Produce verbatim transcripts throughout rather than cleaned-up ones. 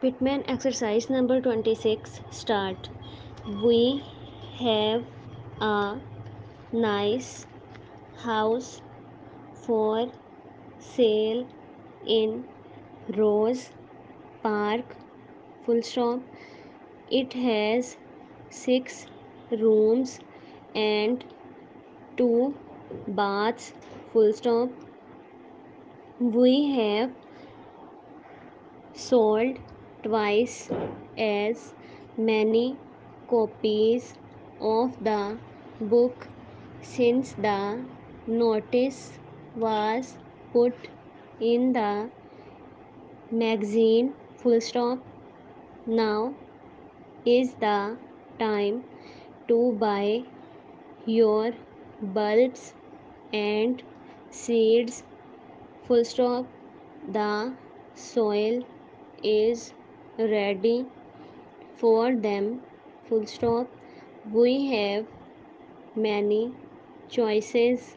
Pitman exercise number twenty-six. Start. We have a nice house for sale in Rose Park. Full stop. It has six rooms and two baths. Full stop. We have sold twice as many copies of the book since the notice was put in the magazine. Full stop. Now is the time to buy your bulbs and seeds. Full stop. The soil is ready for them. Full stop. We have many choices,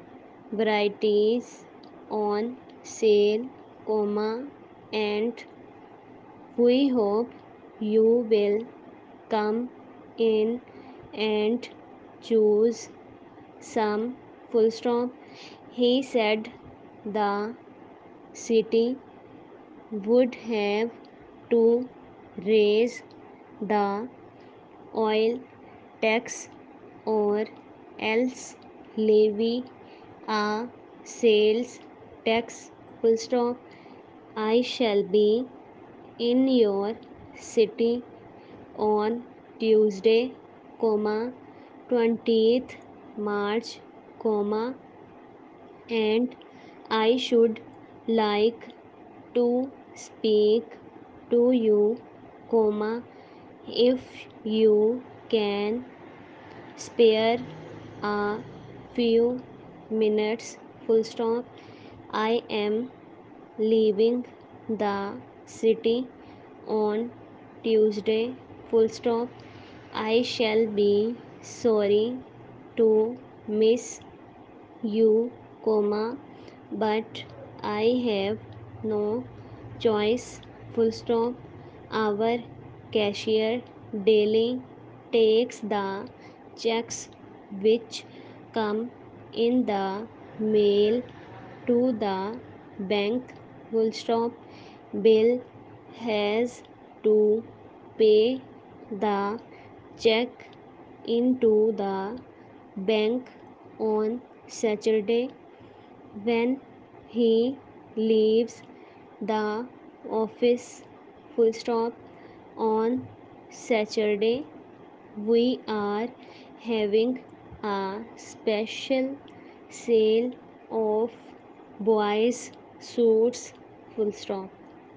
varieties on sale, comma, and we hope you will come in and choose some. Full stop. He said the city would have to raise the oil tax or else levy a sales tax. Full stop. I shall be in your city on Tuesday, comma, twentieth March, comma, and I should like to speak to you, comma, if you can spare a few minutes. Full stop. I am leaving the city on Tuesday. Full stop. I shall be sorry to miss you, comma, but I have no choice. Full stop. Our cashier daily takes the checks which come in the mail to the bank. Full stop. Bill has to pay the check into the bank on Saturday when he leaves the office. Full stop. On Saturday we are having a special sale of boys suits. Full stop.